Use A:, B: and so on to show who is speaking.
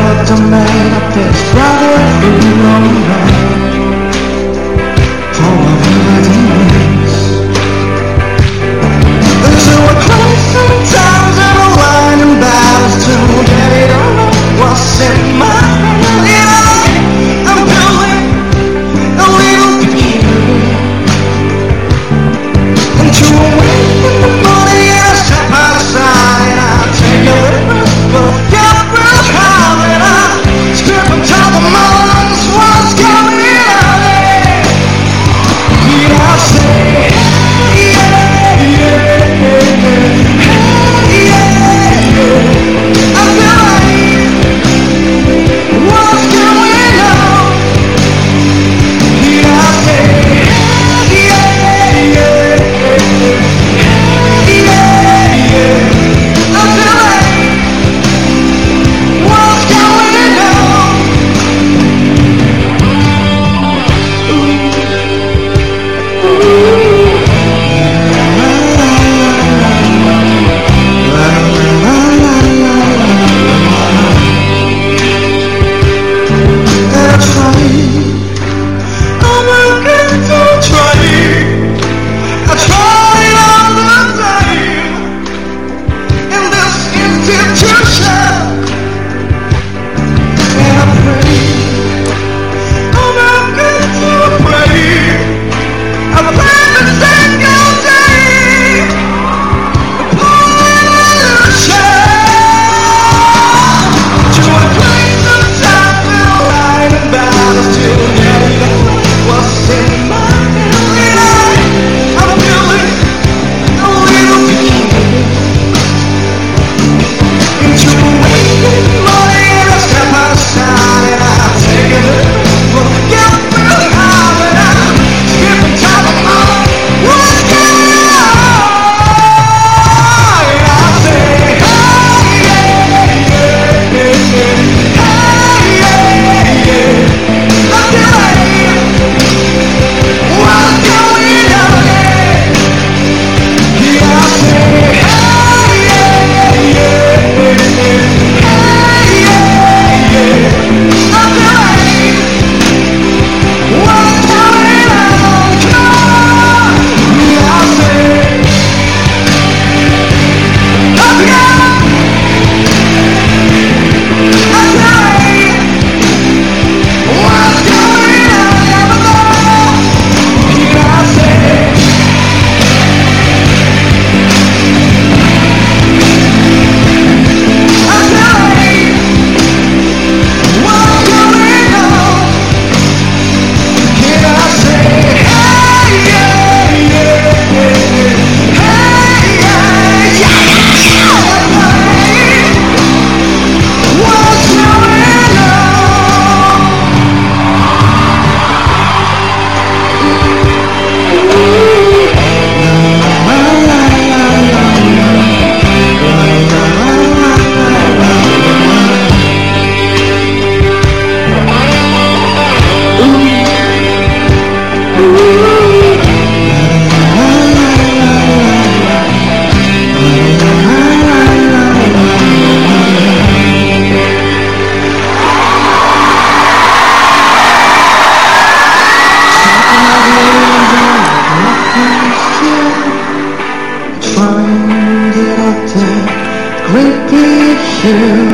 A: 어떤 말 앞에 rather feel alright for everybody needs. So I cry sometimes and I whine and battles to get it all up what's in my head. Yeah, I'm doing a little bit into a wake in the morning and I step outside and I take a little risk, but get real high and I strip on top of my lungs. What's going on there? And I say, yeah, yeah, yeah, yeah, yeah. I feel like what's going on? And I say, yeah, yeah. Find it up there, great big hill.